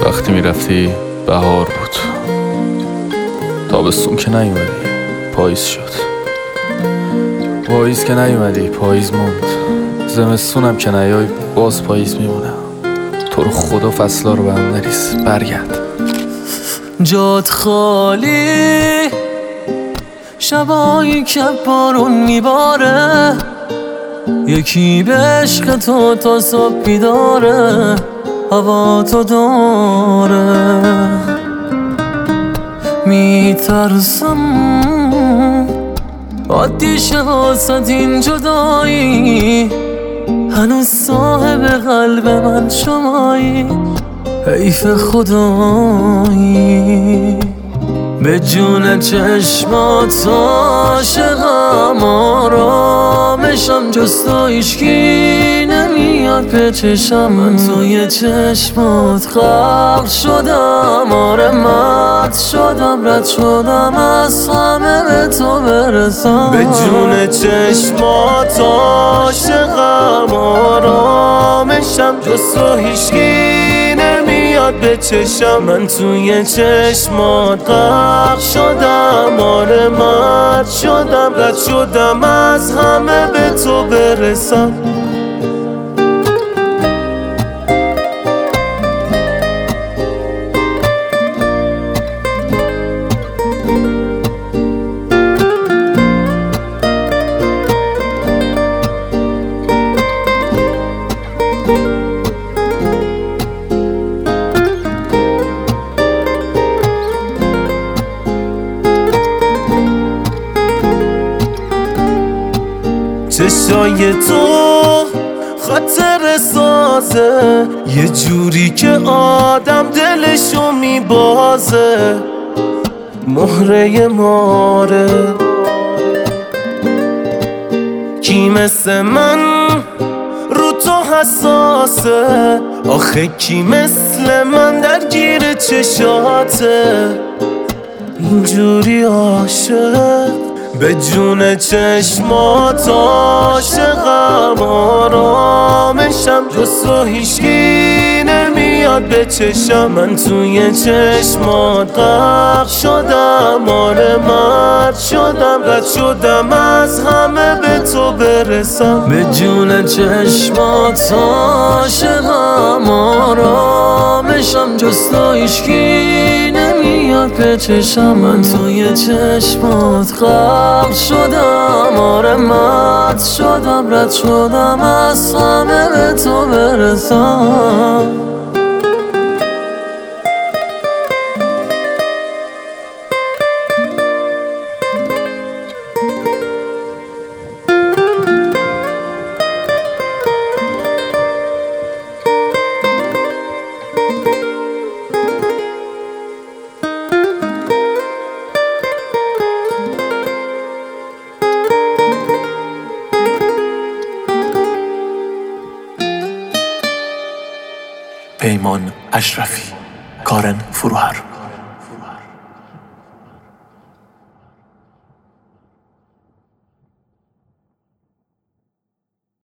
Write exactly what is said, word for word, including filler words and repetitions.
وقتی میرفتی بهار بود، تابستون که نیومدی پاییز شد، پاییز که نیومدی پاییز موند، زمستونم که نیای باز پاییز میمونم. تو رو خدا فصلا رو به هم نریز، برگرد. جات خالی شبایی که بارون میباره، یکی به عشق تو تا صبح بیداره، هوا تو داره. میترسم عادی شه واسد این جدایی، هنوز صاحب قلب من شمایی، حیف خدایی. به جون چشمات عاشقم، آرامشم جز تو هیچکی نمیاد به چشم. من توی چشمات غرق شدم، آره مات شدم، رد شدم از همه به تو برسم. به جون چشمات عاشقم، آرامشم جز تو هیچکی نمیاد به چشم. من توی چشمات غرق شدم، آره مات شدم، رد شدم از همه به تو برسم. چشای تو خاطر سازه، یه جوری که آدم دلشو میبازه، مهره ماره. کی مثل من رو تو حساسه، آخه کی مثل من درگیر چشاته، اینجوری عاشق. به جون چشمات عاشقم، آرامشم جز تو هیچکی نمیاد به چشم. من توی چشمات غرق شدم، آره مات شدم، رد شدم از همه به تو برسم. به جون چشمات عاشقم، آرامشم جز تو هیچکی نمیاد به چشم. من توی چشمات غرق شدم، آره مات شدم، رد شدم از همه به تو برسم. پیمان اشرفی، کارن فروهر.